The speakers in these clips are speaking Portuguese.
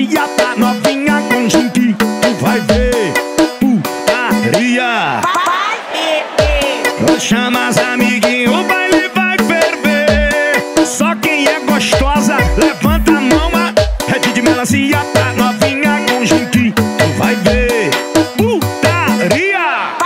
melancia, novinha com junque, tu vai ver putaria. Chama as amiguinhos, o baile vai ferver. Só quem é gostosa, levanta a mão. Rede de melancia, novinha com junque, tu vai ver putaria.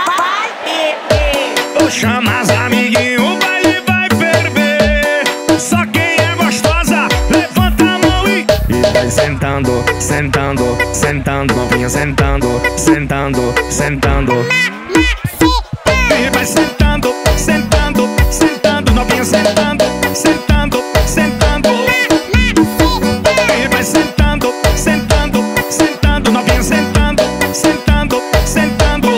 Chama as amiguinhos, o baile vai ferver. Só quem é gostosa, levanta a mão e vai sentando, sentando, sentando, novinha sentando, sentando, sentando. E vai sentando, sentando, sentando, novinha sentando, sentando, sentando. E vai sentando, sentando, sentando, novinha sentando, sentando, sentando.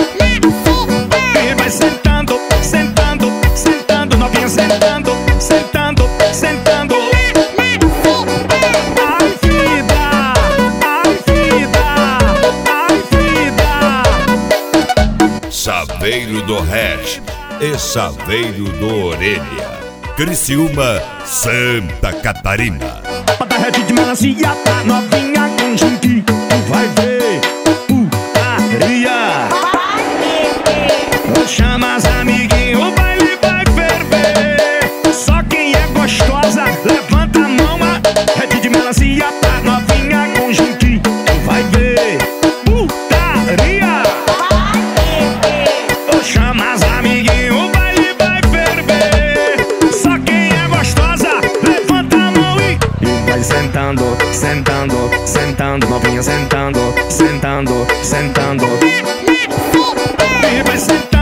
E vai sentando, sentando, sentando, novinha sentando, sentando, sentando. Ai vida, ai vida, ai vida. Saveiro do Hash e Saveiro do Orelha, Criciúma, Santa Catarina. Bota rede de melancia, novinha com junque, tu vai ver putaria. Chama as amiguinhos, o baile vai ferver. Só quem é gostosa, levanta a mão. Rede de melancia, novinha com junque, tu vai ver putaria. Chama as amiguinhos, o baile vai ferver. Só quem é gostosa, levanta a mão e vai sentando, sentando, sentando, novinha sentando, sentando, sentando. E vai sentando.